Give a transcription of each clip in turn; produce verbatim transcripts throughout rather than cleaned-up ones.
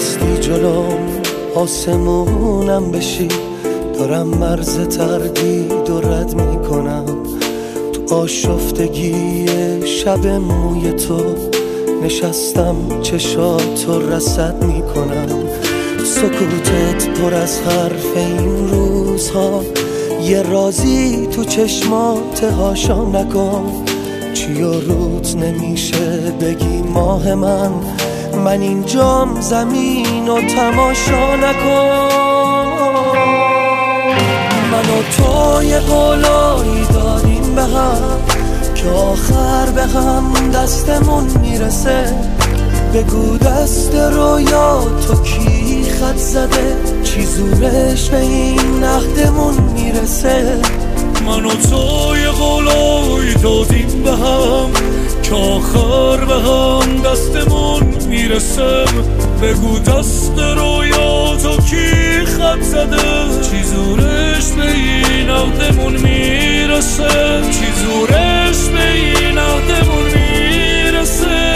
بستی جلوم آسمونم بشی، دارم مرز تردید و رد میکنم. تو آشفتگی شب موی تو نشستم، چشاتو رصد میکنم. سکوتت پر از حرف این روزها، یه رازی تو چشمات هاشا نکن. چی و روت نمیشه بگی ماه من، من اینجام زمین و تماشا نکن. من و تو یه قولایی داریم به هم که آخر به هم دستمون میرسه. بگو دست رویا تو کی خط زده، چی زورش به این عهدمون میرسه. من و تو یه قولایی دادیم به هم که آخر به هم دستمون میرسه. بگو دست رویا تو کی خط زده، چی زورش به این عهدمون میرسه. چی زورش به این عهدمون میرسه.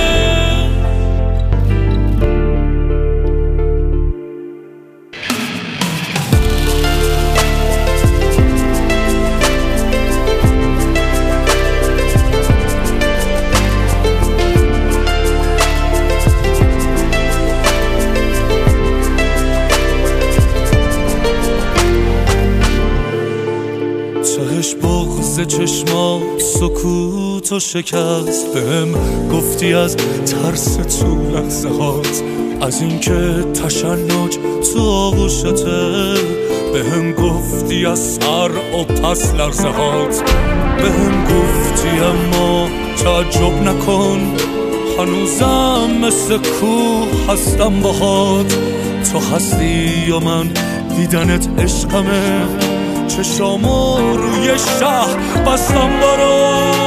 تهش بغض چشمات سکوت و شکست، بهم گفتی از ترس تو لحظه هات، از اینکه تشنج تو آغوشته. بهم گفتی از سر و پس لرزه هات، بهم گفتی اما تعجب نکن، هنوزم مثل کوه هستم باهات. تو هستی و من دیدنت عشقمه، چشامو روی شهر بستم برات.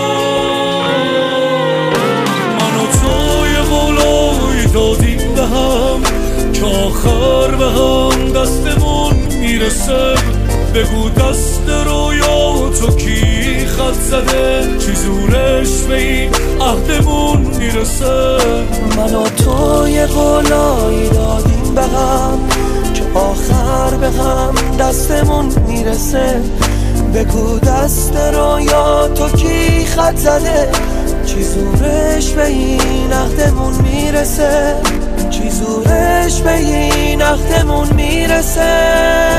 من و تو یه قولایی دادیم به هم که آخر به هم دستمون میرسه. بگو دست رویا تو کی خط زده، چی زورش به این عهدمون میرسه. من و تو یه قولایی دادیم به هم که آخر به هم دستمون میرسه. بگو دست رویا تو کی خط زده، چی زورش به این عهدمون میرسه. چی زورش به این عهدمون میرسه.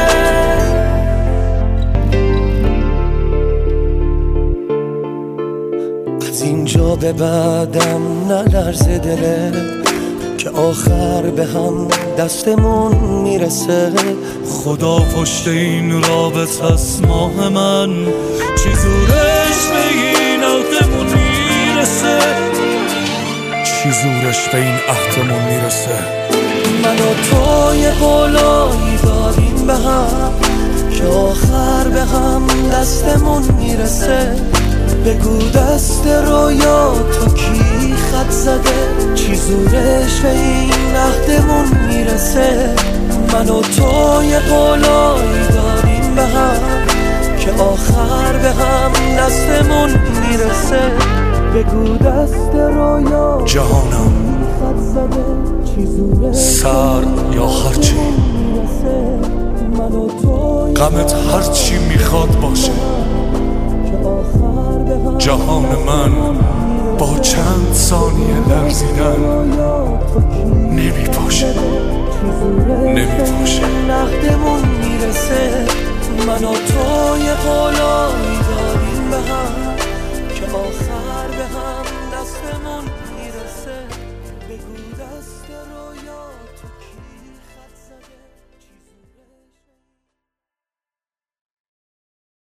از اینجا به بعدم نلرزه دله که آخر به هم دستمون میرسه. خدا پشت این رابط از ماه من، چی زورش به این عهدمون میرسه. چی زورش به این عهدمون میرسه. من و تو یه قولایی داریم به هم که آخر به هم دستمون میرسه. بگو دست رویا تو کی خط زده، چی زورش به این عهدمون میرسه. من و تو یه قولایی داریم به هم که آخر به هم دستمون میرسه. بگو دست رویا جهانم سر یا هرچی، غمت هرچی میخواد باشه. جهان من با چند ثانیه لرزیدن نمی پاشه نمی پاشه. نقدمون میرسه. من و تو یه قولایی داریم به هم که آخر به هم